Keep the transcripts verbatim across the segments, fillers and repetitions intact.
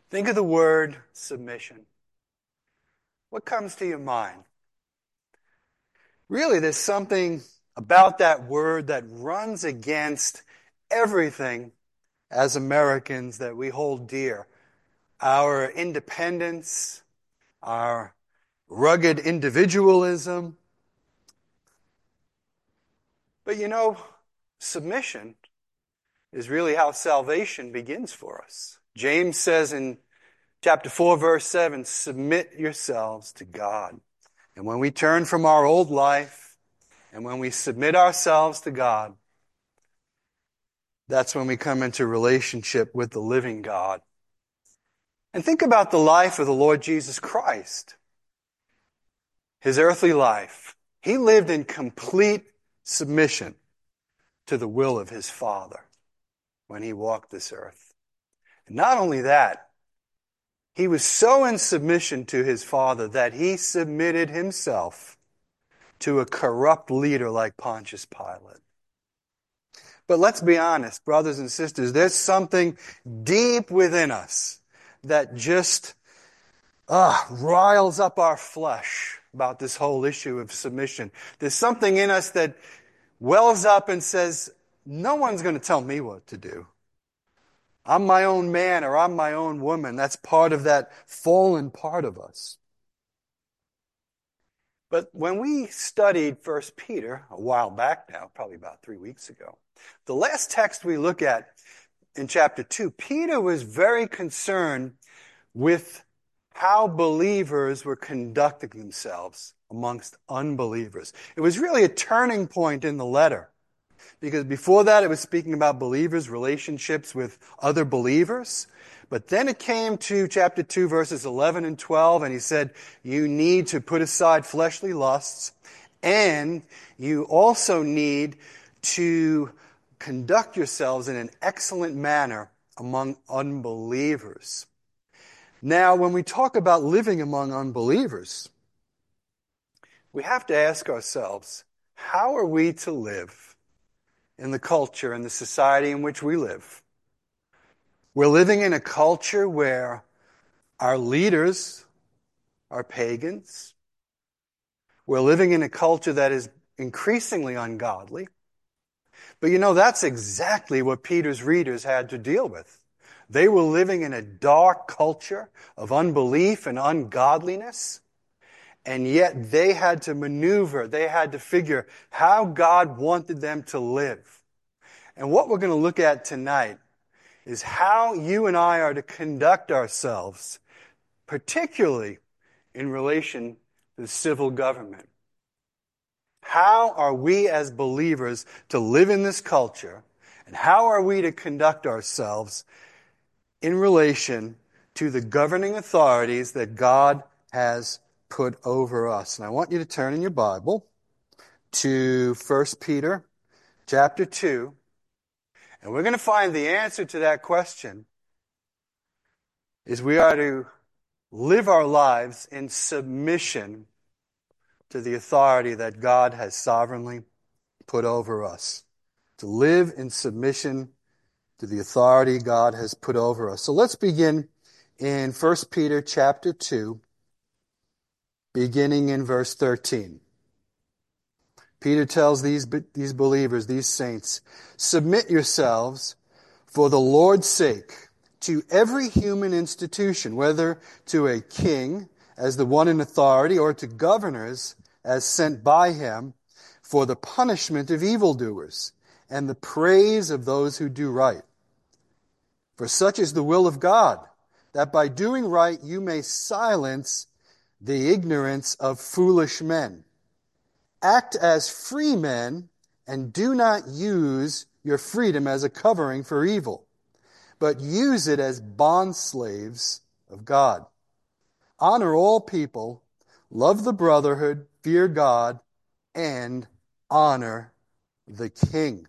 Think of the word submission. What comes to your mind? Really, there's something about that word that runs against everything as Americans that we hold dear. Our independence, our rugged individualism. But you know, submission is really how salvation begins for us. James says in chapter four, verse seven, submit yourselves to God. And when we turn from our old life and when we submit ourselves to God, that's when we come into relationship with the living God. And think about the life of the Lord Jesus Christ. His earthly life. He lived in complete submission to the will of his Father when he walked this earth. And not only that, he was so in submission to his Father that he submitted himself to a corrupt leader like Pontius Pilate. But let's be honest, brothers and sisters, there's something deep within us that just uh, riles up our flesh about this whole issue of submission. There's something in us that wells up and says, no one's going to tell me what to do. I'm my own man or I'm my own woman. That's part of that fallen part of us. But when we studied First Peter a while back now, probably about three weeks ago, the last text we look at in chapter two, Peter was very concerned with how believers were conducting themselves amongst unbelievers. It was really a turning point in the letter. Because before that, it was speaking about believers' relationships with other believers. But then it came to chapter two, verses eleven and twelve, and he said, you need to put aside fleshly lusts, and you also need to conduct yourselves in an excellent manner among unbelievers. Now, when we talk about living among unbelievers, we have to ask ourselves, how are we to live in the culture and the society in which we live? We're living in a culture where our leaders are pagans. We're living in a culture that is increasingly ungodly. But you know, that's exactly what Peter's readers had to deal with. They were living in a dark culture of unbelief and ungodliness. And yet they had to maneuver, they had to figure how God wanted them to live. And what we're going to look at tonight is how you and I are to conduct ourselves, particularly in relation to the civil government. How are we as believers to live in this culture, and how are we to conduct ourselves in relation to the governing authorities that God has put over us? And I want you to turn in your Bible to First Peter chapter two. And we're going to find the answer to that question is we are to live our lives in submission to the authority that God has sovereignly put over us. To live in submission to the authority God has put over us. So let's begin in First Peter chapter two, beginning in verse thirteen. Peter tells these, these believers, these saints, submit yourselves for the Lord's sake to every human institution, whether to a king as the one in authority or to governors as sent by him for the punishment of evildoers and the praise of those who do right. For such is the will of God, that by doing right you may silence the ignorance of foolish men. Act as free men and do not use your freedom as a covering for evil, but use it as bondslaves of God. Honor all people, love the brotherhood, fear God, and honor the king.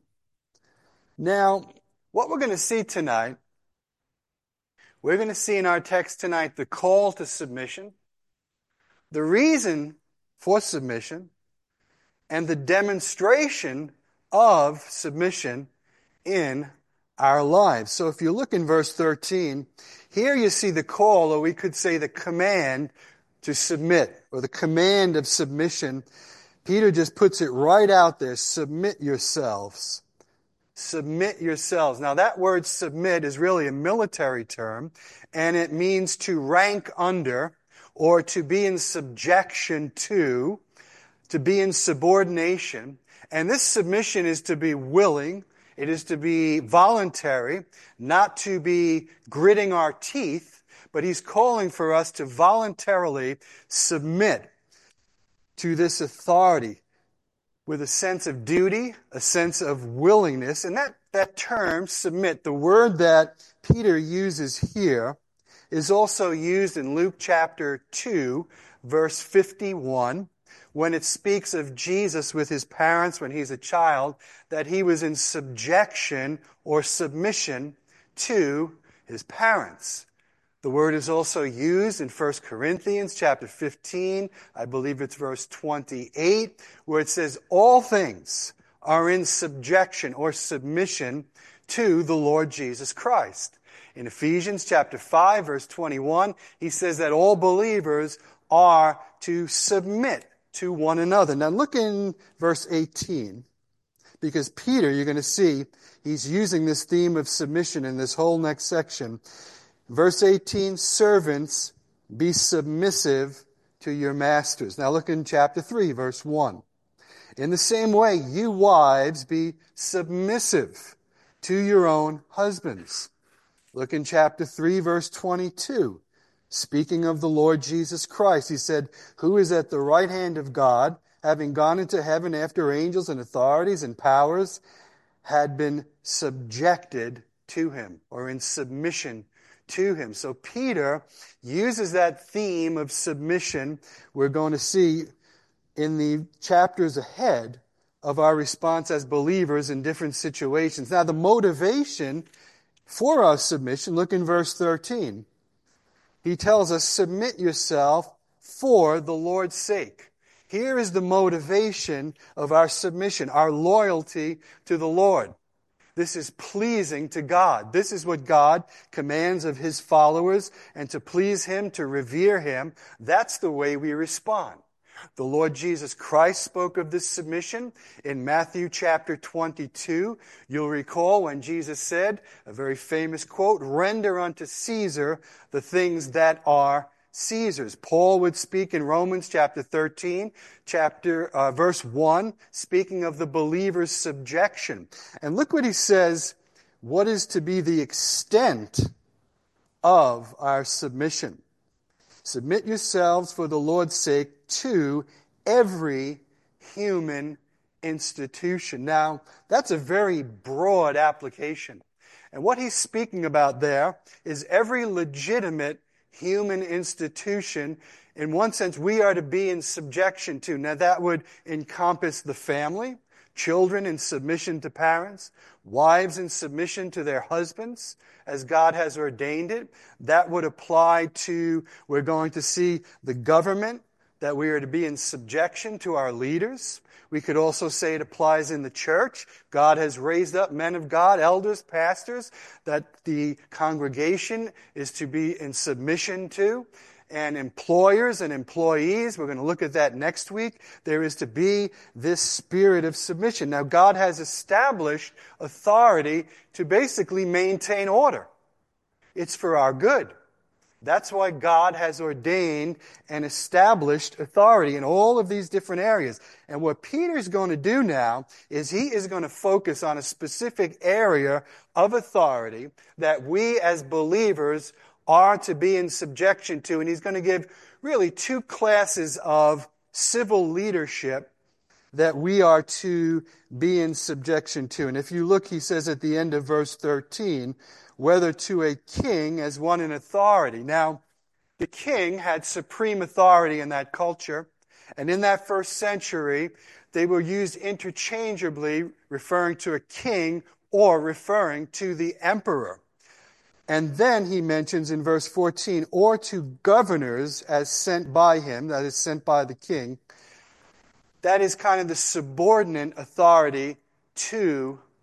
Now, what we're going to see tonight, we're going to see in our text tonight the call to submission, the reason for submission, and the demonstration of submission in our lives. So if you look in verse thirteen, here you see the call, or we could say the command to submit, or the command of submission. Peter just puts it right out there. Submit yourselves. Submit yourselves. Now that word submit is really a military term, and it means to rank under, or to be in subjection to, to be in subordination. And this submission is to be willing, it is to be voluntary, not to be gritting our teeth, but he's calling for us to voluntarily submit to this authority with a sense of duty, a sense of willingness. And that, that term, submit, the word that Peter uses here, is also used in Luke chapter two, verse fifty-one, when it speaks of Jesus with his parents when he's a child, that he was in subjection or submission to his parents. The word is also used in First Corinthians chapter fifteen, I believe it's verse twenty-eight, where it says, all things are in subjection or submission to the Lord Jesus Christ. In Ephesians chapter five, verse twenty-one, he says that all believers are to submit to one another. Now look in verse eighteen, because Peter, you're going to see, he's using this theme of submission in this whole next section. Verse eighteen, servants, be submissive to your masters. Now look in chapter three, verse one. In the same way, you wives, be submissive to your own husbands. Look in chapter three, verse twenty-two. Speaking of the Lord Jesus Christ, he said, who is at the right hand of God, having gone into heaven after angels and authorities and powers had been subjected to him, or in submission to him. So Peter uses that theme of submission we're going to see in the chapters ahead of our response as believers in different situations. Now the motivation for our submission, look in verse thirteen. He tells us, submit yourself for the Lord's sake. Here is the motivation of our submission, our loyalty to the Lord. This is pleasing to God. This is what God commands of his followers, and to please him, to revere him, that's the way we respond. The Lord Jesus Christ spoke of this submission in Matthew chapter twenty-two. You'll recall when Jesus said, a very famous quote, render unto Caesar the things that are Caesar's. Paul would speak in Romans chapter thirteen, chapter uh, verse one, speaking of the believer's subjection. And look what he says, what is to be the extent of our submission. Submit yourselves for the Lord's sake to every human institution. Now, that's a very broad application. And what he's speaking about there is every legitimate human institution, in one sense, we are to be in subjection to. Now, that would encompass the family, children in submission to parents, wives in submission to their husbands, as God has ordained it. That would apply to, we're going to see the government, that we are to be in subjection to our leaders. We could also say it applies in the church. God has raised up men of God, elders, pastors, that the congregation is to be in submission to. And employers and employees, we're going to look at that next week. There is to be this spirit of submission. Now, God has established authority to basically maintain order. It's for our good. That's why God has ordained and established authority in all of these different areas. And what Peter's going to do now is he is going to focus on a specific area of authority that we as believers are to be in subjection to. And he's going to give really two classes of civil leadership that we are to be in subjection to. And if you look, he says at the end of verse thirteen, whether to a king as one in authority. Now, the king had supreme authority in that culture. And in that first century, they were used interchangeably, referring to a king or referring to the emperor. And then he mentions in verse fourteen, or to governors as sent by him, that is sent by the king. That is kind of the subordinate authority to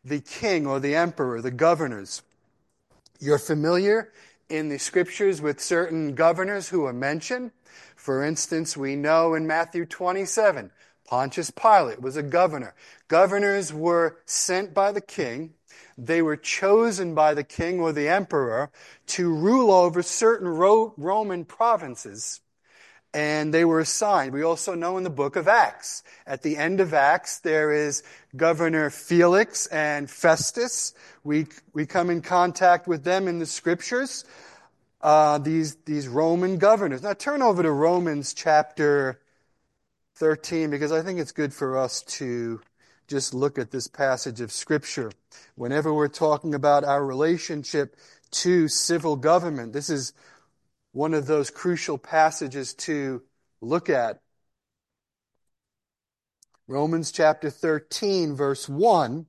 the king or the emperor, the governors. You're familiar in the scriptures with certain governors who are mentioned. For instance, we know in Matthew twenty-seven, Pontius Pilate was a governor. Governors were sent by the king. They were chosen by the king or the emperor to rule over certain Ro- Roman provinces. And they were assigned. We also know in the book of Acts. At the end of Acts, there is Governor Felix and Festus. We we come in contact with them in the scriptures. Uh, these these Roman governors. Now turn over to Romans chapter thirteen, because I think it's good for us to just look at this passage of scripture. Whenever we're talking about our relationship to civil government, this is one of those crucial passages to look at. Romans chapter thirteen, verse one.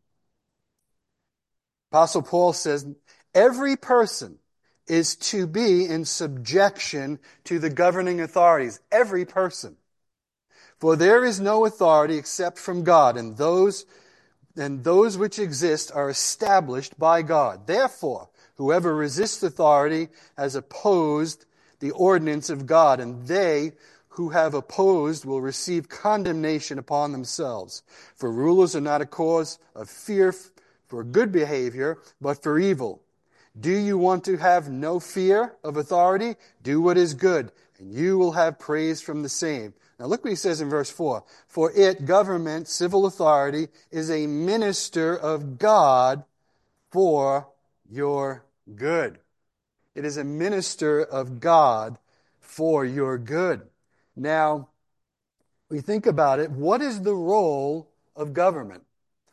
Apostle Paul says, every person is to be in subjection to the governing authorities. Every person. For there is no authority except from God, and those, and those which exist are established by God. Therefore, whoever resists authority has opposed the ordinance of God, and they who have opposed will receive condemnation upon themselves. For rulers are not a cause of fear for good behavior, but for evil. Do you want to have no fear of authority? Do what is good, and you will have praise from the same. Now look what he says in verse four. For it, government, civil authority, is a minister of God for your good. It is a minister of God for your good. Now, we think about it. What is the role of government?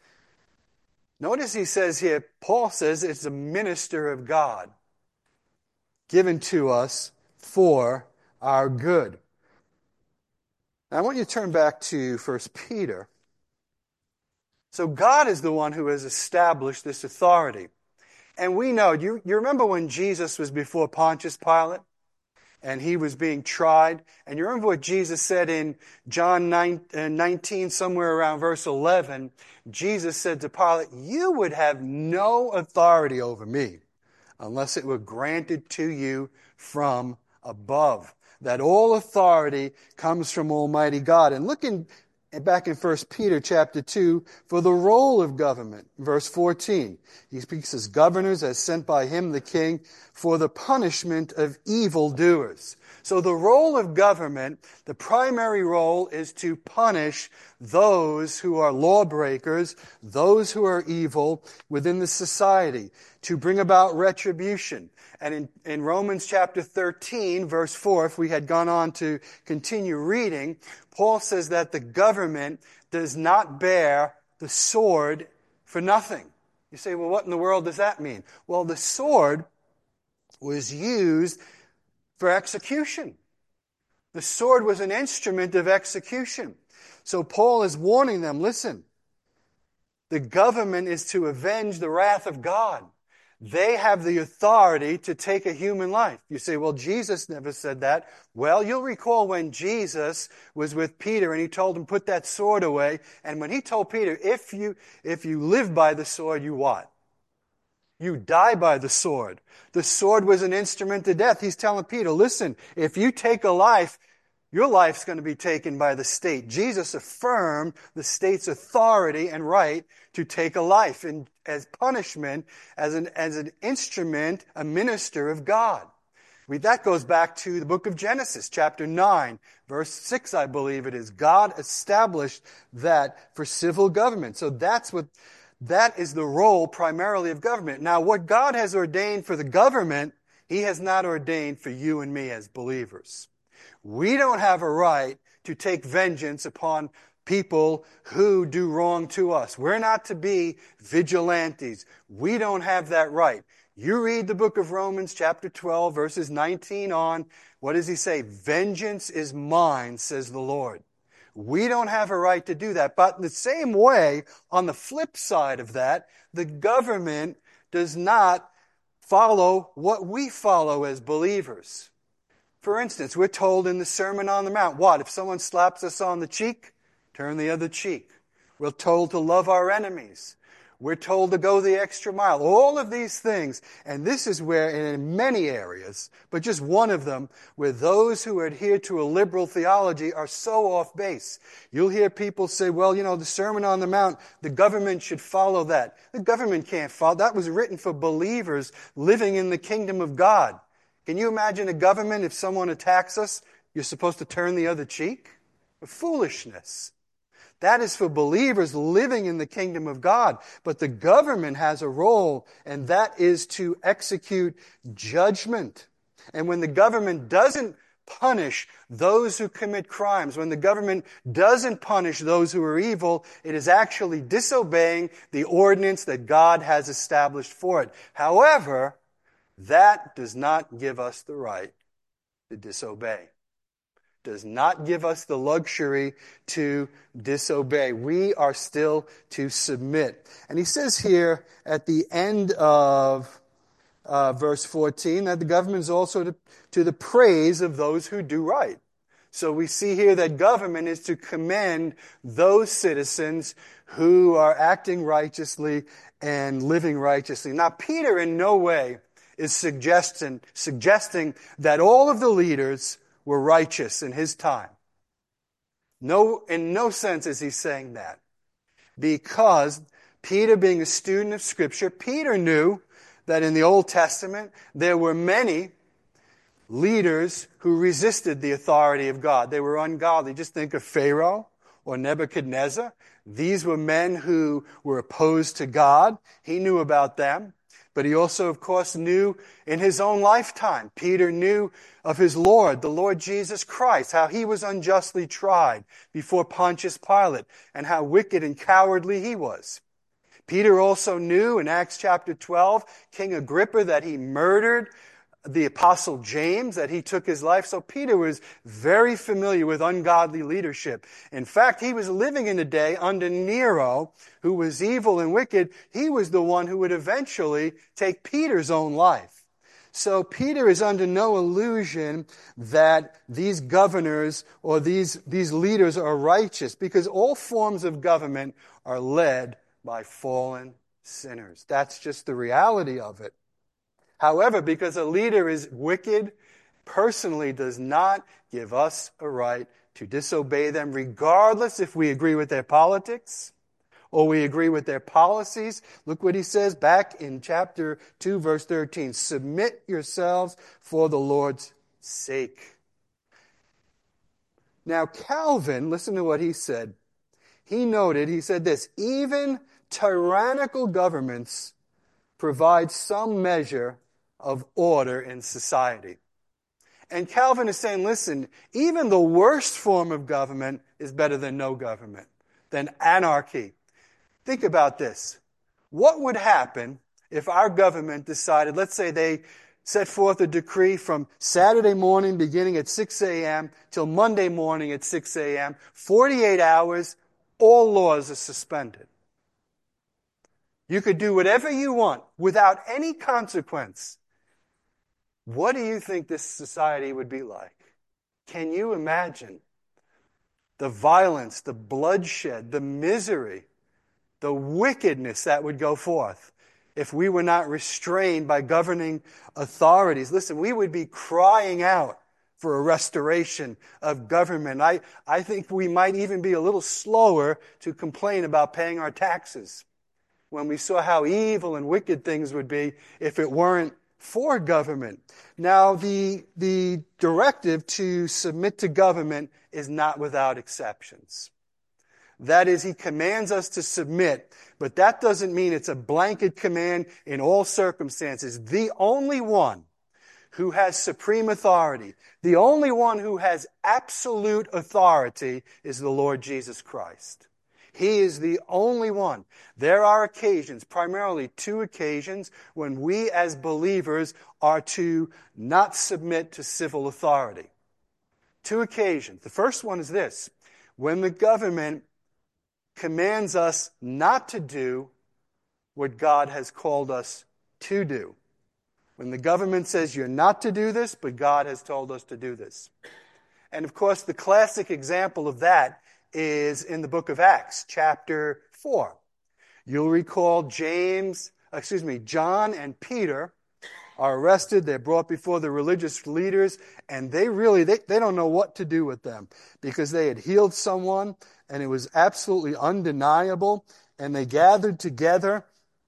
Notice he says here, Paul says it's a minister of God given to us for our good. Now, I want you to turn back to First Peter. So God is the one who has established this authority. And we know, you, you remember when Jesus was before Pontius Pilate and he was being tried? And you remember what Jesus said in John nineteen, somewhere around verse eleven? Jesus said to Pilate, you would have no authority over me unless it were granted to you from above. That all authority comes from Almighty God. And look in back in First Peter chapter two, for the role of government, verse fourteen. He speaks as governors as sent by him, the king, for the punishment of evildoers. So the role of government, the primary role is to punish those who are lawbreakers, those who are evil within the society, to bring about retribution. And in, in Romans chapter thirteen, verse four, if we had gone on to continue reading, Paul says that the government does not bear the sword for nothing. You say, well, what in the world does that mean? Well, the sword was used for execution. The sword was an instrument of execution. So Paul is warning them, listen, the government is to avenge the wrath of God. They have the authority to take a human life. You say, well, Jesus never said that. Well, you'll recall when Jesus was with Peter and he told him, put that sword away. And when he told Peter, if you, if you live by the sword, you what? You die by the sword. The sword was an instrument of death. He's telling Peter, listen, if you take a life, your life's going to be taken by the state. Jesus affirmed the state's authority and right to take a life in, as punishment, as an, as an instrument, a minister of God. We, that goes back to the book of Genesis, chapter nine, verse six, I believe it is. God established that for civil government. So that's what, that is the role primarily of government. Now, what God has ordained for the government, He has not ordained for you and me as believers. We don't have a right to take vengeance upon people who do wrong to us. We're not to be vigilantes. We don't have that right. You read the book of Romans chapter twelve, verses nineteen on. What does he say? Vengeance is mine, says the Lord. We don't have a right to do that. But in the same way, on the flip side of that, the government does not follow what we follow as believers. For instance, we're told in the Sermon on the Mount, what? If someone slaps us on the cheek, turn the other cheek. We're told to love our enemies. We're told to go the extra mile. All of these things. And this is where, in many areas, but just one of them, where those who adhere to a liberal theology are so off base. You'll hear people say, well, you know, the Sermon on the Mount, the government should follow that. The government can't follow. That was written for believers living in the kingdom of God. Can you imagine a government, if someone attacks us, you're supposed to turn the other cheek? Foolishness. That is for believers living in the kingdom of God. But the government has a role, and that is to execute judgment. And when the government doesn't punish those who commit crimes, when the government doesn't punish those who are evil, it is actually disobeying the ordinance that God has established for it. However, that does not give us the right to disobey. Does not give us the luxury to disobey. We are still to submit. And he says here at the end of uh, verse fourteen that the government is also to, to the praise of those who do right. So we see here that government is to commend those citizens who are acting righteously and living righteously. Now, Peter in no way is suggesting, suggesting that all of the leaders were righteous in his time. No, in no sense is he saying that. Because Peter, being a student of Scripture, Peter knew that in the Old Testament there were many leaders who resisted the authority of God. They were ungodly. Just think of Pharaoh or Nebuchadnezzar. These were men who were opposed to God. He knew about them. But he also, of course, knew in his own lifetime. Peter knew of his Lord, the Lord Jesus Christ, how he was unjustly tried before Pontius Pilate, and how wicked and cowardly he was. Peter also knew in Acts chapter twelve, King Agrippa, that he murdered the apostle James, that he took his life. So Peter was very familiar with ungodly leadership. In fact, he was living in a day under Nero, who was evil and wicked. He was the one who would eventually take Peter's own life. So Peter is under no illusion that these governors or these, these leaders are righteous, because all forms of government are led by fallen sinners. That's just the reality of it. However, because a leader is wicked, personally does not give us a right to disobey them, regardless if we agree with their politics or we agree with their policies. Look what he says back in chapter two, verse thirteen. Submit yourselves for the Lord's sake. Now, Calvin, listen to what he said. He noted, he said this, even tyrannical governments provide some measure of order in society. And Calvin is saying, listen, even the worst form of government is better than no government, than anarchy. Think about this. What would happen if our government decided, let's say they set forth a decree from Saturday morning beginning at six a.m. till Monday morning at six a.m., forty-eight hours, all laws are suspended. You could do whatever you want without any consequence. What do you think this society would be like? Can you imagine the violence, the bloodshed, the misery, the wickedness that would go forth if we were not restrained by governing authorities? Listen, we would be crying out for a restoration of government. I, I think we might even be a little slower to complain about paying our taxes when we saw how evil and wicked things would be if it weren't for government. Now, the, the directive to submit to government is not without exceptions. That is, he commands us to submit, but that doesn't mean it's a blanket command in all circumstances. The only one who has supreme authority, the only one who has absolute authority is the Lord Jesus Christ. He is the only one. There are occasions, primarily two occasions, when we as believers are to not submit to civil authority. Two occasions. The first one is this: when the government commands us not to do what God has called us to do. When the government says you're not to do this, but God has told us to do this. And of course, the classic example of that is in the book of Acts, chapter four. You'll recall James, excuse me, John and Peter are arrested. They're brought before the religious leaders, and they really, they, they don't know what to do with them because they had healed someone, and it was absolutely undeniable. And they gathered together,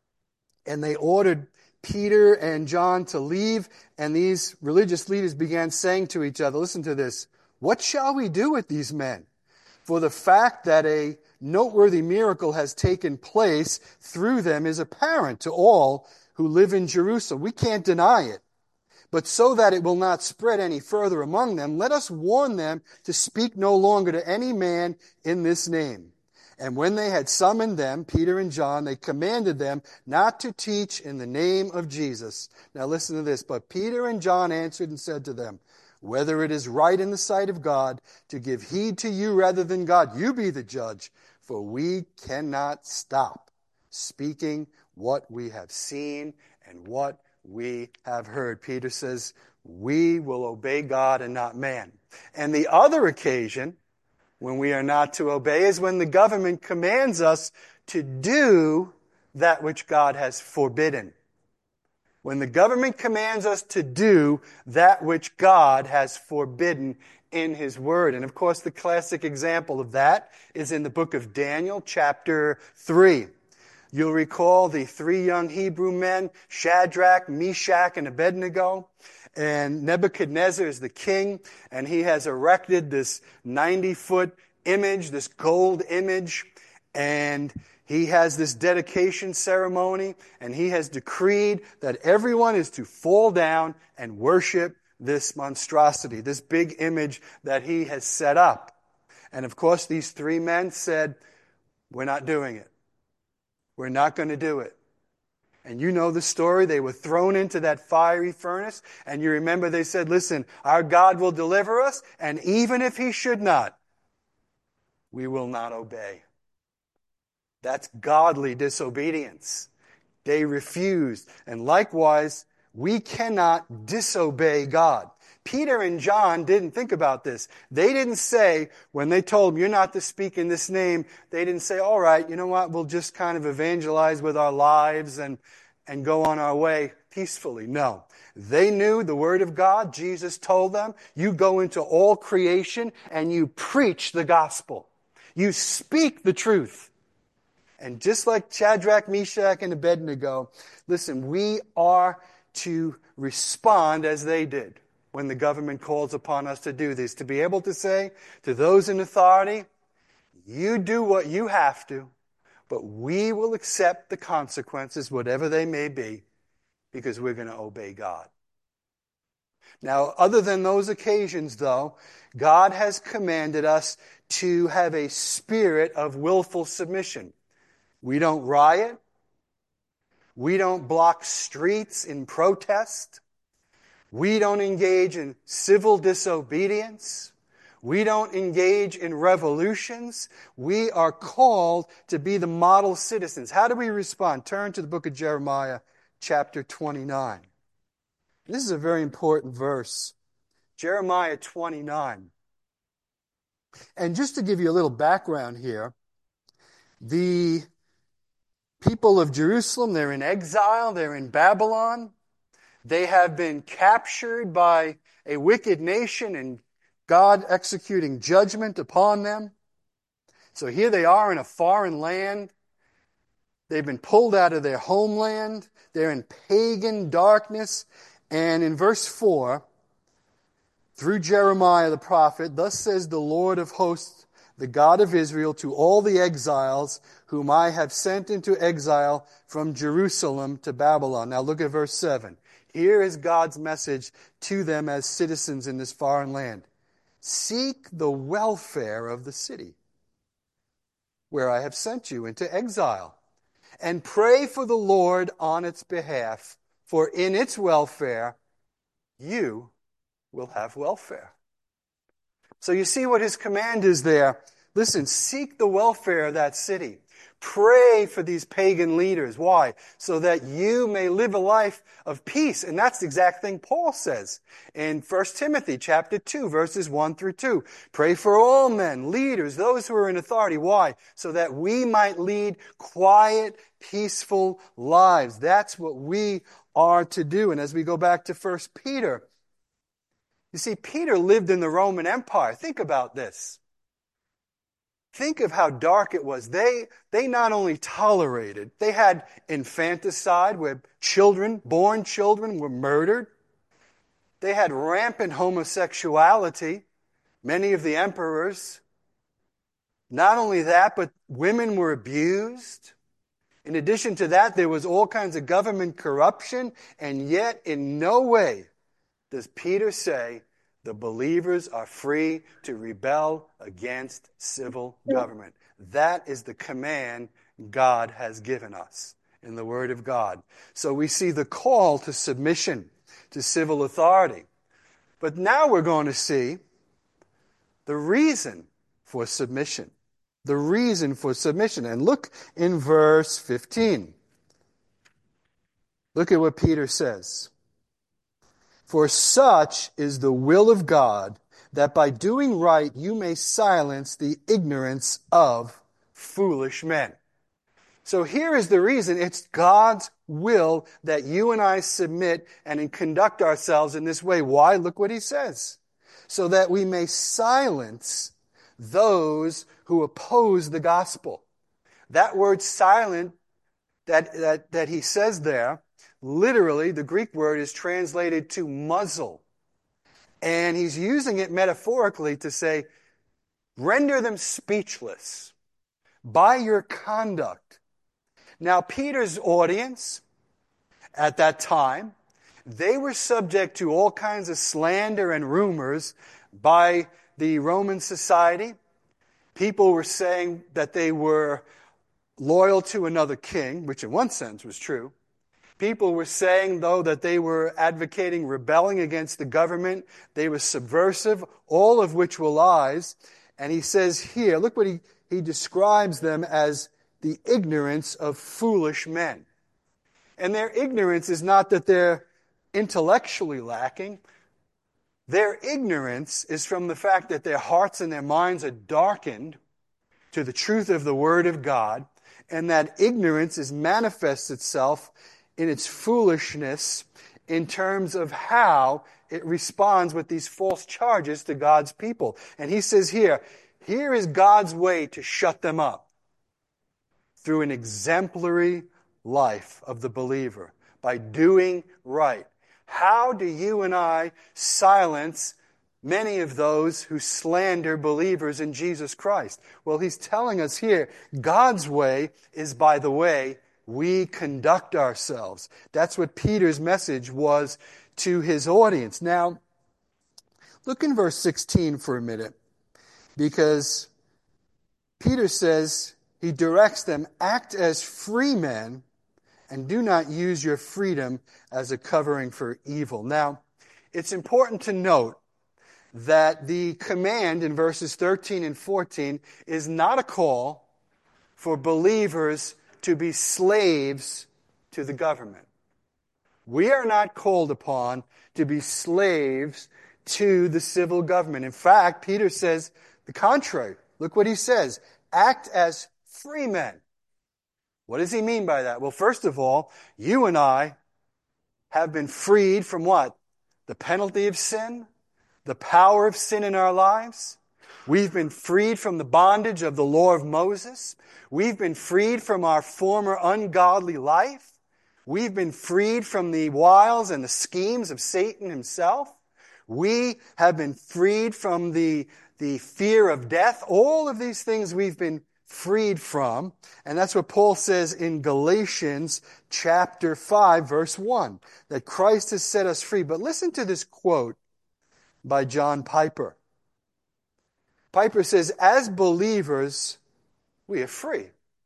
and they ordered Peter and John to leave, and these religious leaders began saying to each other, listen to this, what shall we do with these men? For the fact that a noteworthy miracle has taken place through them is apparent to all who live in Jerusalem. We can't deny it. But so that it will not spread any further among them, let us warn them to speak no longer to any man in this name. And when they had summoned them, Peter and John, they commanded them not to teach in the name of Jesus. Now listen to this. But Peter and John answered and said to them, whether it is right in the sight of God to give heed to you rather than God, you be the judge. For we cannot stop speaking what we have seen and what we have heard. Peter says, we will obey God and not man. And the other occasion when we are not to obey is when the government commands us to do that which God has forbidden. When the government commands us to do that which God has forbidden in His Word. And of course, the classic example of that is in the book of Daniel, chapter three. You'll recall the three young Hebrew men, Shadrach, Meshach, and Abednego. And Nebuchadnezzar is the king, and he has erected this ninety-foot image, this gold image, and he has this dedication ceremony, and he has decreed that everyone is to fall down and worship this monstrosity, this big image that he has set up. And of course, these three men said, we're not doing it. We're not going to do it. And you know the story. They were thrown into that fiery furnace. And you remember they said, listen, our God will deliver us. And even if He should not, we will not obey. That's godly disobedience. They refused. And likewise, we cannot disobey God. Peter and John didn't think about this. They didn't say, when they told them, you're not to speak in this name, they didn't say, all right, you know what, we'll just kind of evangelize with our lives and, and go on our way peacefully. No. They knew the Word of God. Jesus told them, you go into all creation and you preach the gospel. You speak the truth. And just like Shadrach, Meshach, and Abednego, listen, we are to respond as they did when the government calls upon us to do this, to be able to say to those in authority, you do what you have to, but we will accept the consequences, whatever they may be, because we're going to obey God. Now, other than those occasions, though, God has commanded us to have a spirit of willful submission. We don't riot. We don't block streets in protest. We don't engage in civil disobedience. We don't engage in revolutions. We are called to be the model citizens. How do we respond? Turn to the book of Jeremiah, chapter twenty-nine. This is a very important verse. Jeremiah twenty-nine. And just to give you a little background here, the people of Jerusalem, they're in exile, they're in Babylon. They have been captured by a wicked nation and God executing judgment upon them. So here they are in a foreign land. They've been pulled out of their homeland. They're in pagan darkness. And in verse four, through Jeremiah the prophet, thus says the Lord of hosts, the God of Israel, to all the exiles whom I have sent into exile from Jerusalem to Babylon. Now look at verse seven. Here is God's message to them as citizens in this foreign land. Seek the welfare of the city where I have sent you into exile, and pray for the Lord on its behalf, for in its welfare you will have welfare. So you see what his command is there. Listen, seek the welfare of that city. Pray for these pagan leaders. Why? So that you may live a life of peace. And that's the exact thing Paul says in First Timothy chapter two, verses one through two. Pray for all men, leaders, those who are in authority. Why? So that we might lead quiet, peaceful lives. That's what we are to do. And as we go back to First Peter, you see, Peter lived in the Roman Empire. Think about this. Think of how dark it was. They, they not only tolerated, they had infanticide where children, born children, were murdered. They had rampant homosexuality. Many of the emperors. Not only that, but women were abused. In addition to that, there was all kinds of government corruption, and yet in no way does Peter say the believers are free to rebel against civil government. That is the command God has given us in the Word of God. So we see the call to submission to civil authority. But now we're going to see the reason for submission. The reason for submission. And look in verse fifteen. Look at what Peter says. For such is the will of God, that by doing right you may silence the ignorance of foolish men. So here is the reason. It's God's will that you and I submit and conduct ourselves in this way. Why? Look what he says. So that we may silence those who oppose the gospel. That word silent that, that, that he says there, literally, the Greek word is translated to muzzle. And he's using it metaphorically to say, render them speechless by your conduct. Now, Peter's audience at that time, they were subject to all kinds of slander and rumors by the Roman society. People were saying that they were loyal to another king, which in one sense was true. People were saying, though, that they were advocating rebelling against the government. They were subversive, all of which were lies. And he says here, look what he, he describes them as the ignorance of foolish men. And their ignorance is not that they're intellectually lacking. Their ignorance is from the fact that their hearts and their minds are darkened to the truth of the Word of God. And that ignorance is manifests itself in its foolishness in terms of how it responds with these false charges to God's people. And he says here, here is God's way to shut them up through an exemplary life of the believer by doing right. How do you and I silence many of those who slander believers in Jesus Christ? Well, he's telling us here, God's way is by the way we conduct ourselves. That's what Peter's message was to his audience. Now, look in verse sixteen for a minute, because Peter says, he directs them, act as free men and do not use your freedom as a covering for evil. Now, it's important to note that the command in verses thirteen and fourteen is not a call for believers to be slaves to the government. We are not called upon to be slaves to the civil government. In fact, Peter says the contrary. Look what he says. Act as free men. What does he mean by that? Well, first of all, you and I have been freed from what? The penalty of sin, the power of sin in our lives. We've been freed from the bondage of the law of Moses. We've been freed from our former ungodly life. We've been freed from the wiles and the schemes of Satan himself. We have been freed from the, the fear of death. All of these things we've been freed from. And that's what Paul says in Galatians chapter five, verse one, that Christ has set us free. But listen to this quote by John Piper. Piper says, as believers, we are free.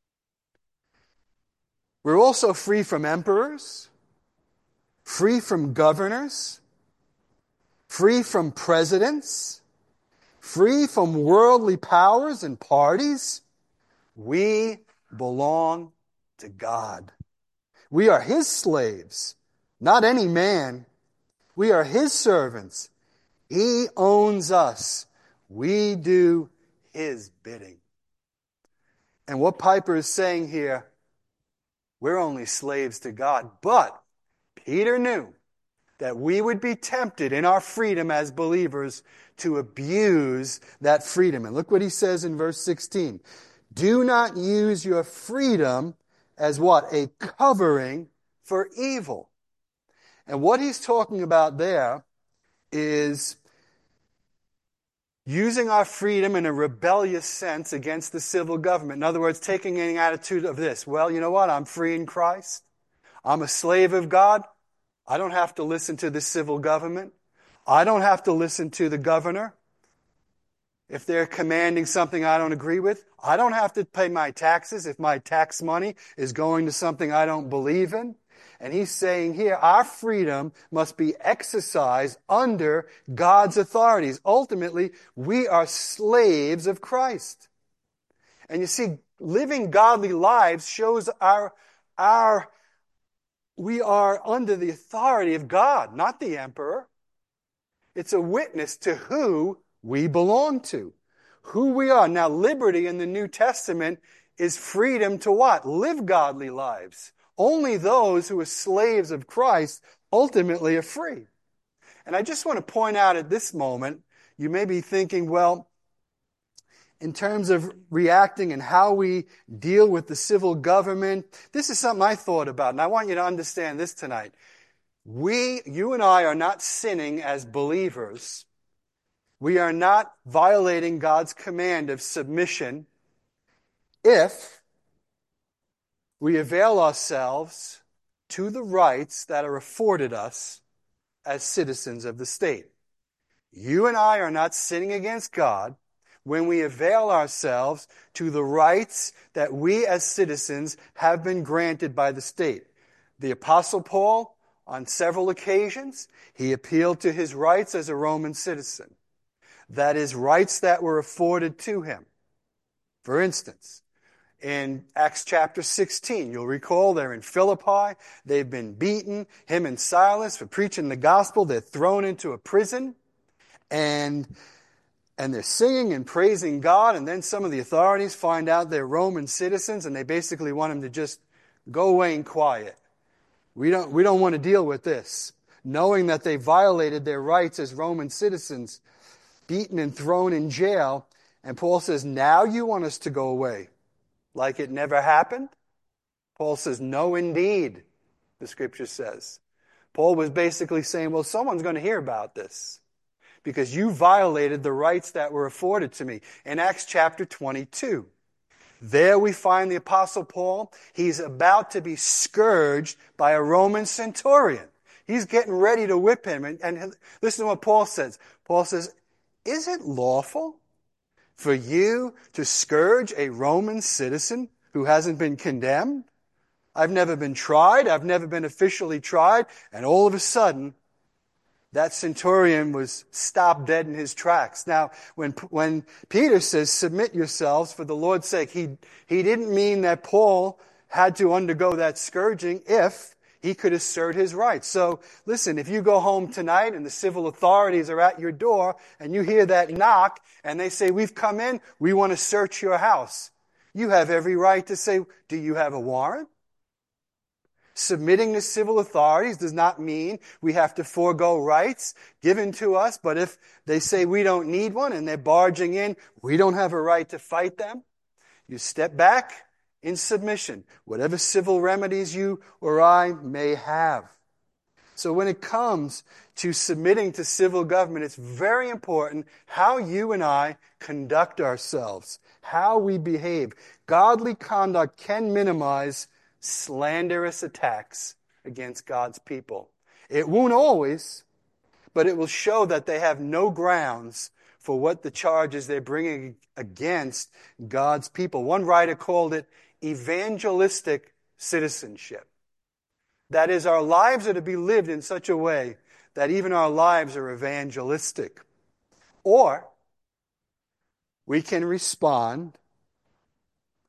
We're also free from emperors, free from governors, free from presidents, free from worldly powers and parties. We belong to God. We are His slaves, not any man. We are His servants. He owns us. We do His bidding. And what Piper is saying here, we're only slaves to God. But Peter knew that we would be tempted in our freedom as believers to abuse that freedom. And look what he says in verse sixteen. Do not use your freedom as what? A covering for evil. And what he's talking about there is using our freedom in a rebellious sense against the civil government. In other words, taking an attitude of this. Well, you know what? I'm free in Christ. I'm a slave of God. I don't have to listen to the civil government. I don't have to listen to the governor. If they're commanding something I don't agree with, I don't have to pay my taxes if my tax money is going to something I don't believe in. And he's saying here, our freedom must be exercised under God's authorities. Ultimately, we are slaves of Christ. And you see, living godly lives shows our, our, we are under the authority of God, not the emperor. It's a witness to who we belong to, who we are. Now, liberty in the New Testament is freedom to what? Live godly lives. Only those who are slaves of Christ ultimately are free. And I just want to point out at this moment, you may be thinking, well, in terms of reacting and how we deal with the civil government, this is something I thought about, and I want you to understand this tonight. We, you and I are not sinning as believers. We are not violating God's command of submission if we avail ourselves to the rights that are afforded us as citizens of the state. You and I are not sinning against God when we avail ourselves to the rights that we as citizens have been granted by the state. The Apostle Paul, on several occasions, he appealed to his rights as a Roman citizen. That is, rights that were afforded to him. For instance, in Acts chapter sixteen, you'll recall they're in Philippi. They've been beaten, him and Silas, for preaching the gospel. They're thrown into a prison, and, and they're singing and praising God, and then some of the authorities find out they're Roman citizens, and they basically want them to just go away in quiet. We don't, we don't want to deal with this. Knowing that they violated their rights as Roman citizens, beaten and thrown in jail, and Paul says, now you want us to go away. Like it never happened? Paul says, no, indeed, the scripture says. Paul was basically saying, well, someone's going to hear about this because you violated the rights that were afforded to me. In Acts chapter twenty-two, there we find the Apostle Paul. He's about to be scourged by a Roman centurion. He's getting ready to whip him. And, and listen to what Paul says. Paul says, is it lawful for you to scourge a Roman citizen who hasn't been condemned? I've never been tried. I've never been officially tried. And all of a sudden, that centurion was stopped dead in his tracks. Now, when, when Peter says, submit yourselves for the Lord's sake, he, he didn't mean that Paul had to undergo that scourging if he could assert his rights. So, listen, if you go home tonight and the civil authorities are at your door and you hear that knock and they say, we've come in, we want to search your house. You have every right to say, do you have a warrant? Submitting to civil authorities does not mean we have to forego rights given to us, but if they say we don't need one and they're barging in, we don't have a right to fight them. You step back in submission, whatever civil remedies you or I may have. So when it comes to submitting to civil government, it's very important how you and I conduct ourselves, how we behave. Godly conduct can minimize slanderous attacks against God's people. It won't always, but it will show that they have no grounds for what the charges they're bringing against God's people. One writer called it evangelistic citizenship. That is, our lives are to be lived in such a way that even our lives are evangelistic. Or we can respond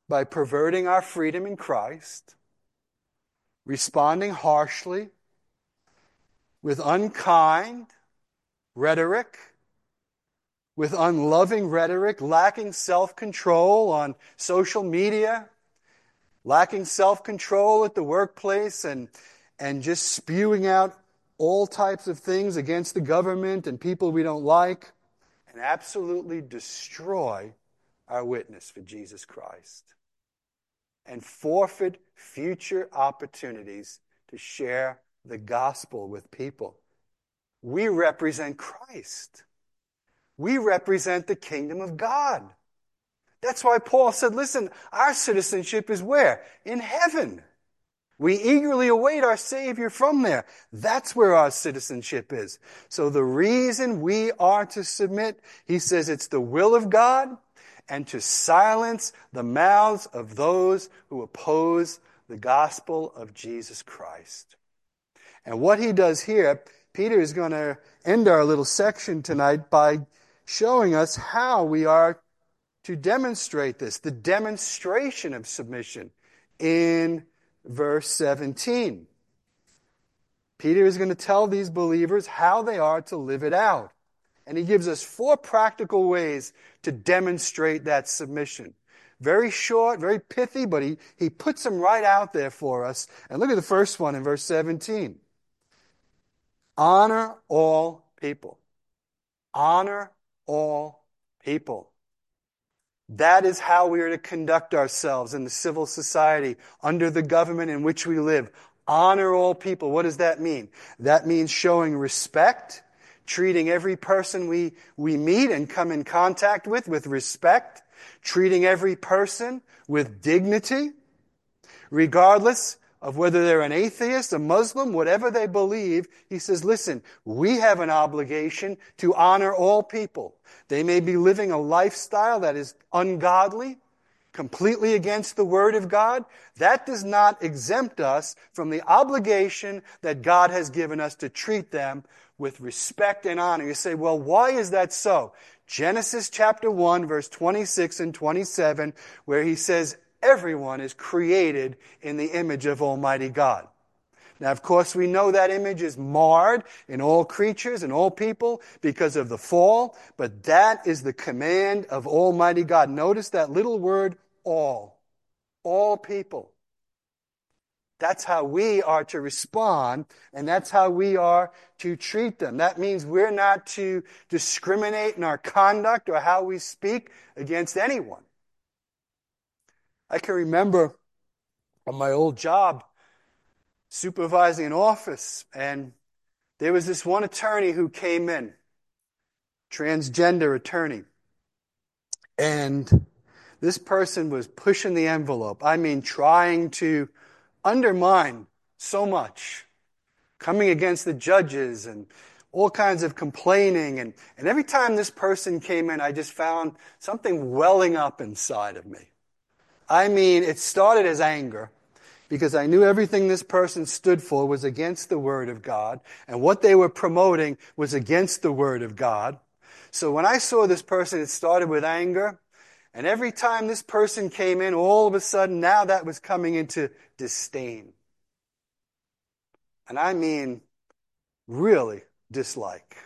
by perverting our freedom in Christ, responding harshly with unkind rhetoric, with unloving rhetoric, lacking self-control on social media, lacking self-control at the workplace, and, and just spewing out all types of things against the government and people we don't like, and absolutely destroy our witness for Jesus Christ and forfeit future opportunities to share the gospel with people. We represent Christ. We represent the kingdom of God. That's why Paul said, listen, our citizenship is where? In heaven. We eagerly await our Savior from there. That's where our citizenship is. So the reason we are to submit, he says it's the will of God, and to silence the mouths of those who oppose the gospel of Jesus Christ. And what he does here, Peter is going to end our little section tonight by showing us how we are to demonstrate this, the demonstration of submission in verse seventeen. Peter is going to tell these believers how they are to live it out. And he gives us four practical ways to demonstrate that submission. Very short, very pithy, but he, he puts them right out there for us. And look at the first one in verse seventeen. Honor all people. Honor all people. That is how we are to conduct ourselves in the civil society, under the government in which we live. Honor all people. What does that mean? That means showing respect, treating every person we, we meet and come in contact with with respect, treating every person with dignity, regardless of whether they're an atheist, a Muslim, whatever they believe. He says, listen, we have an obligation to honor all people. They may be living a lifestyle that is ungodly, completely against the Word of God. That does not exempt us from the obligation that God has given us to treat them with respect and honor. You say, well, why is that so? Genesis chapter one, verse twenty-six and twenty-seven, where he says, everyone is created in the image of Almighty God. Now, of course, we know that image is marred in all creatures and all people because of the fall, but that is the command of Almighty God. Notice that little word, all. All people. That's how we are to respond, and that's how we are to treat them. That means we're not to discriminate in our conduct or how we speak against anyone. I can remember on my old job supervising an office, and there was this one attorney who came in, transgender attorney, and this person was pushing the envelope. I mean, trying to undermine so much, coming against the judges and all kinds of complaining. And, and every time this person came in, I just found something welling up inside of me. I mean, it started as anger, because I knew everything this person stood for was against the Word of God, and what they were promoting was against the Word of God. So when I saw this person, it started with anger, and every time this person came in, all of a sudden, now that was coming into disdain. And I mean, really dislike.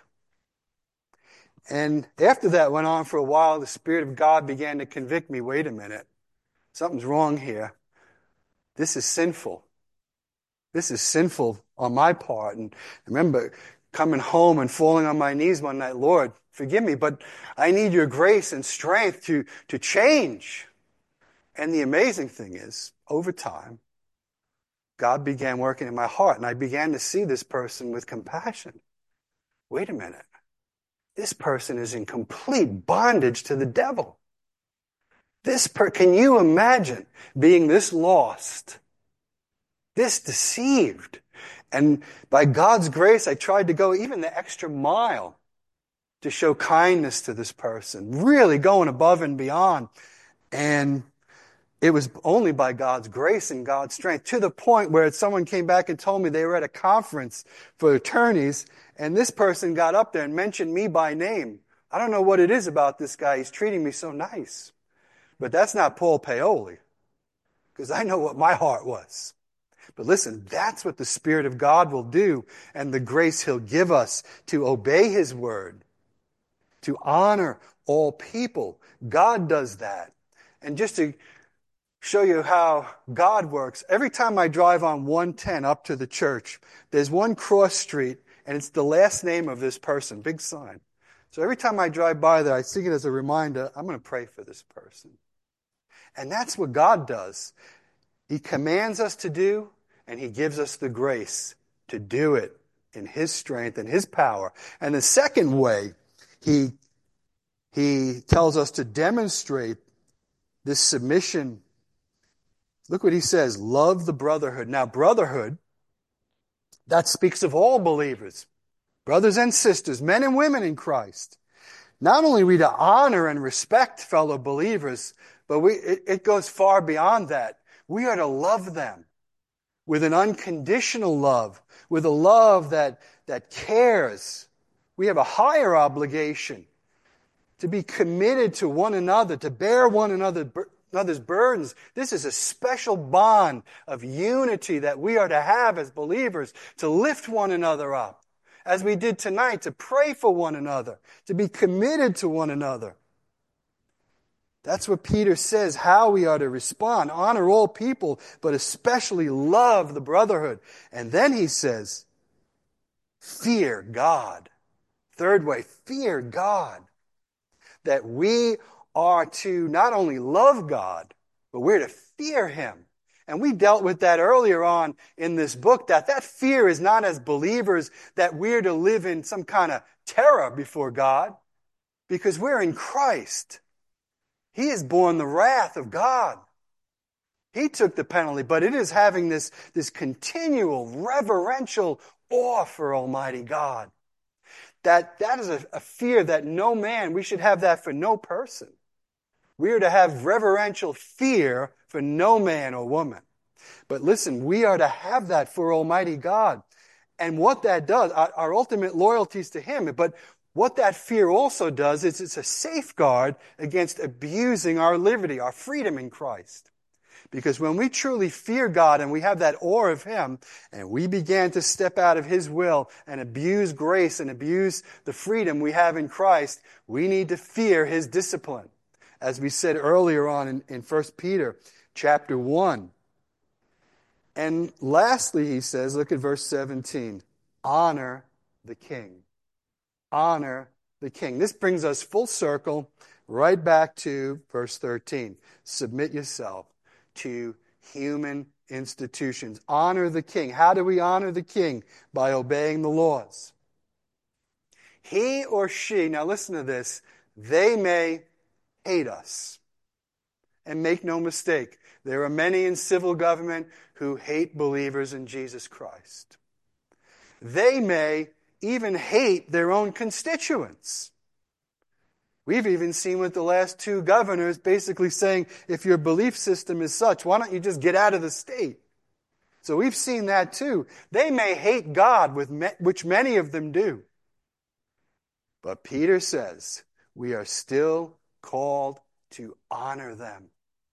And after that went on for a while, the Spirit of God began to convict me, wait a minute, something's wrong here. This is sinful. This is sinful on my part. And I remember coming home and falling on my knees one night, Lord, forgive me, but I need your grace and strength to, to change. And the amazing thing is, over time, God began working in my heart, and I began to see this person with compassion. Wait a minute. This person is in complete bondage to the devil. This per- can you imagine being this lost, this deceived? And by God's grace, I tried to go even the extra mile to show kindness to this person, really going above and beyond. And it was only by God's grace and God's strength, to the point where someone came back and told me they were at a conference for attorneys, and this person got up there and mentioned me by name. I don't know what it is about this guy. He's treating me so nice. But that's not Paul Paoli. because I know what my heart was. But listen, that's what the Spirit of God will do, and the grace He'll give us to obey His word, to honor all people. God does that. And just to show you how God works, every time I drive on one ten up to the church, there's one cross street, and it's the last name of this person, big sign. So every time I drive by there, I see it as a reminder, I'm going to pray for this person. And that's what God does. He commands us to do, and He gives us the grace to do it in His strength and His power. And the second way He, he tells us to demonstrate this submission, look what He says, love the brotherhood. Now, brotherhood, that speaks of all believers, brothers and sisters, men and women in Christ. Not only are we to honor and respect fellow believers, but we, it, it goes far beyond that. We are to love them with an unconditional love, with a love that, that cares. We have a higher obligation to be committed to one another, to bear one another, another's burdens. This is a special bond of unity that we are to have as believers, to lift one another up, as we did tonight, to pray for one another, to be committed to one another. That's what Peter says, how we are to respond. Honor all people, but especially love the brotherhood. And then he says, fear God. Third way, fear God. That we are to not only love God, but we're to fear Him. And we dealt with that earlier on in this book, that that fear is not as believers that we're to live in some kind of terror before God, because we're in Christ. He has borne the wrath of God. He took the penalty, but it is having this, this continual reverential awe for Almighty God. That, that is a, a fear that no man, we should have that for no person. We are to have reverential fear for no man or woman. But listen, we are to have that for Almighty God. And what that does, our, our ultimate loyalty is to Him. But what that fear also does is it's a safeguard against abusing our liberty, our freedom in Christ. Because when we truly fear God and we have that awe of Him, and we begin to step out of His will and abuse grace and abuse the freedom we have in Christ, we need to fear His discipline. As we said earlier on in, in First Peter chapter one. And lastly, he says, look at verse seventeen, honor the king. Honor the king. This brings us full circle right back to verse thirteen. Submit yourself to human institutions. Honor the king. How do we honor the king? By obeying the laws. He or she, now listen to this, they may hate us. And make no mistake, there are many in civil government who hate believers in Jesus Christ. They may even hate their own constituents. We've even seen with the last two governors basically saying, if your belief system is such, why don't you just get out of the state? So we've seen that too. They may hate God, with me, which many of them do. But Peter says, we are still called to honor them.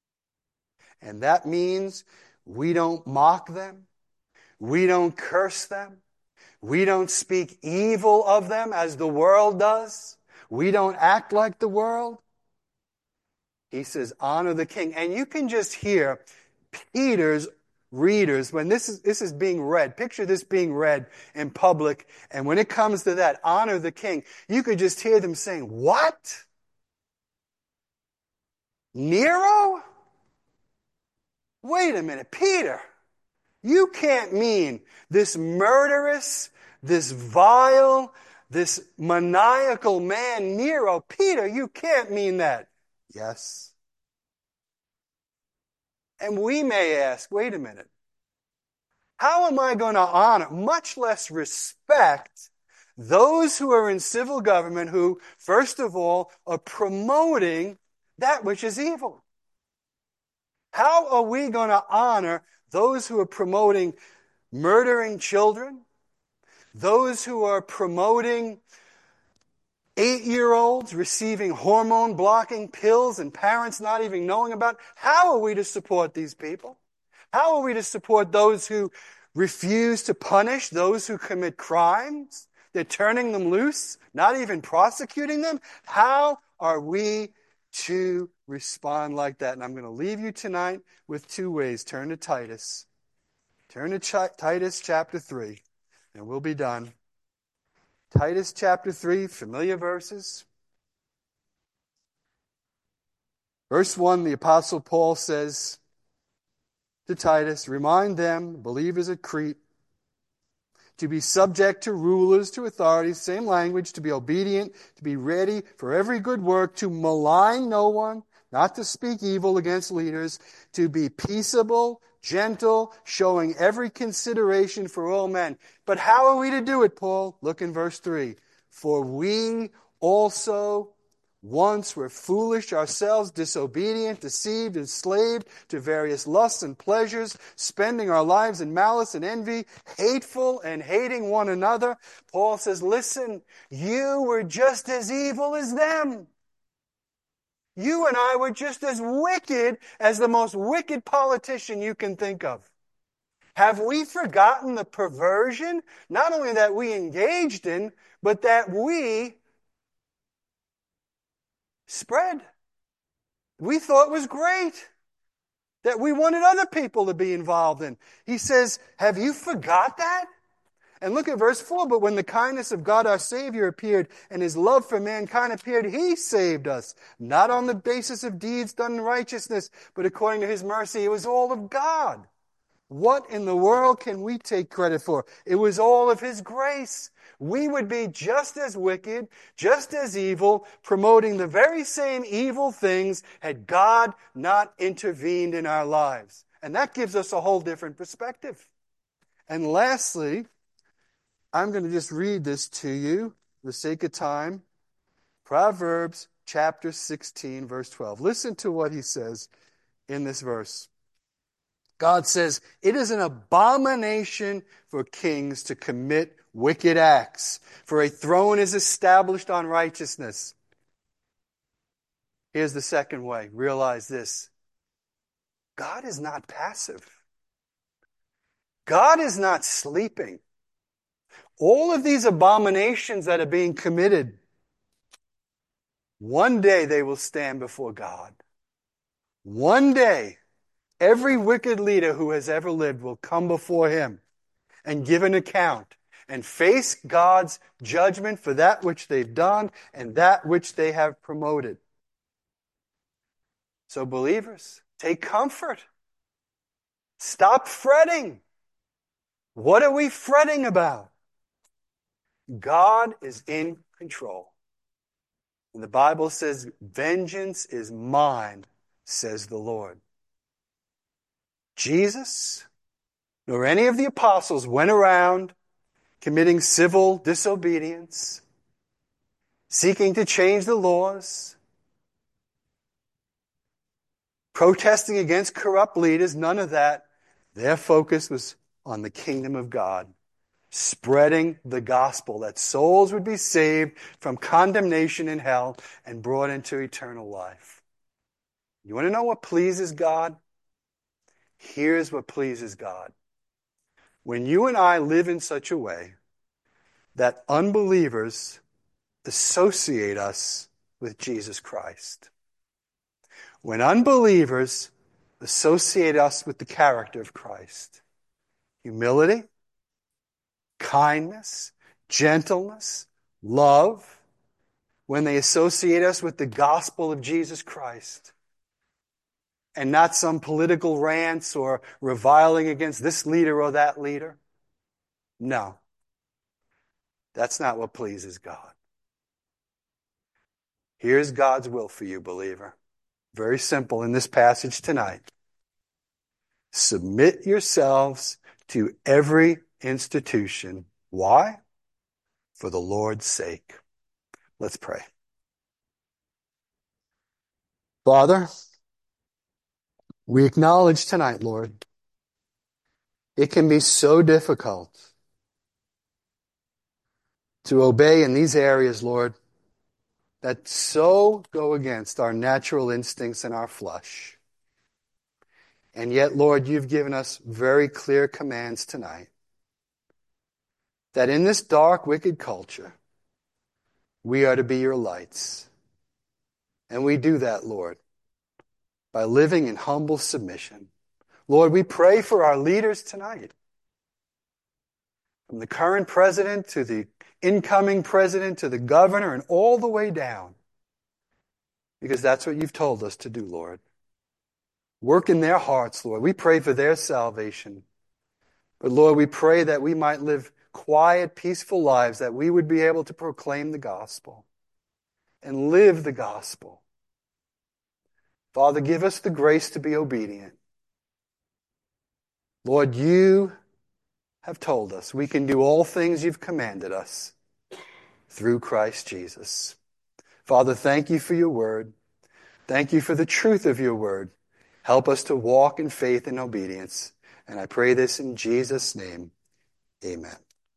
And that means we don't mock them. We don't curse them. We don't speak evil of them as the world does. We don't act like the world. He says, honor the king. And you can just hear Peter's readers, when this is, this is being read, picture this being read in public, and when it comes to that, honor the king, you could just hear them saying, what? Nero? Wait a minute, Peter, you can't mean this murderous, this vile, this maniacal man, Nero. Peter, you can't mean that. Yes. And we may ask, wait a minute, how am I going to honor, much less respect, those who are in civil government who, first of all, are promoting that which is evil? How are we going to honor those who are promoting murdering children, those who are promoting eight-year-olds receiving hormone-blocking pills and parents not even knowing about it. How are we to support these people? How are we to support those who refuse to punish those who commit crimes? They're turning them loose, not even prosecuting them. How are we to respond like that? And I'm going to leave you tonight with two ways. Turn to Titus. Turn to Ch- Titus chapter three, and we'll be done. Titus chapter three, familiar verses. Verse one, the Apostle Paul says to Titus, remind them, believers at Crete, to be subject to rulers, to authorities, same language, to be obedient, to be ready for every good work, to malign no one, not to speak evil against leaders, to be peaceable, gentle, showing every consideration for all men. But how are we to do it, Paul? Look in verse three. For we also once were foolish ourselves, disobedient, deceived, enslaved to various lusts and pleasures, spending our lives in malice and envy, hateful and hating one another. Paul says, listen, you were just as evil as them. You and I were just as wicked as the most wicked politician you can think of. Have we forgotten the perversion, not only that we engaged in, but that we spread? We thought was great, that we wanted other people to be involved in. He says, have you forgot that? And look at verse four, but when the kindness of God our Savior appeared and his love for mankind appeared, he saved us, not on the basis of deeds done in righteousness, but according to his mercy. It was all of God. What in the world can we take credit for? It was all of his grace. We would be just as wicked, just as evil, promoting the very same evil things had God not intervened in our lives. And that gives us a whole different perspective. And lastly, I'm going to just read this to you for the sake of time. Proverbs chapter sixteen, verse twelve. Listen to what he says in this verse. God says, it is an abomination for kings to commit wicked acts, for a throne is established on righteousness. Here's the second way. Realize this. God is not passive. God is not sleeping. All of these abominations that are being committed, one day they will stand before God. One day, every wicked leader who has ever lived will come before him and give an account and face God's judgment for that which they've done and that which they have promoted. So believers, take comfort. Stop fretting. What are we fretting about? God is in control. And the Bible says, vengeance is mine, says the Lord. Jesus, nor any of the apostles went around committing civil disobedience, seeking to change the laws, protesting against corrupt leaders, none of that. Their focus was on the kingdom of God, spreading the gospel that souls would be saved from condemnation in hell and brought into eternal life. You want to know what pleases God? Here's what pleases God. When you and I live in such a way that unbelievers associate us with Jesus Christ. When unbelievers associate us with the character of Christ. Humility, kindness, gentleness, love. When they associate us with the gospel of Jesus Christ. And not some political rants or reviling against this leader or that leader. No. That's not what pleases God. Here's God's will for you, believer. Very simple in this passage tonight. Submit yourselves to every institution. Why? For the Lord's sake. Let's pray. Father, we acknowledge tonight, Lord, it can be so difficult to obey in these areas, Lord, that so go against our natural instincts and our flesh. And yet, Lord, you've given us very clear commands tonight that in this dark, wicked culture, we are to be your lights. And we do that, Lord, by living in humble submission. Lord, we pray for our leaders tonight, from the current president to the incoming president to the governor and all the way down, because that's what you've told us to do, Lord. Work in their hearts, Lord. We pray for their salvation. But Lord, we pray that we might live quiet, peaceful lives, that we would be able to proclaim the gospel and live the gospel. Father, give us the grace to be obedient. Lord, you have told us we can do all things you've commanded us through Christ Jesus. Father, thank you for your word. Thank you for the truth of your word. Help us to walk in faith and obedience. And I pray this in Jesus' name. Amen.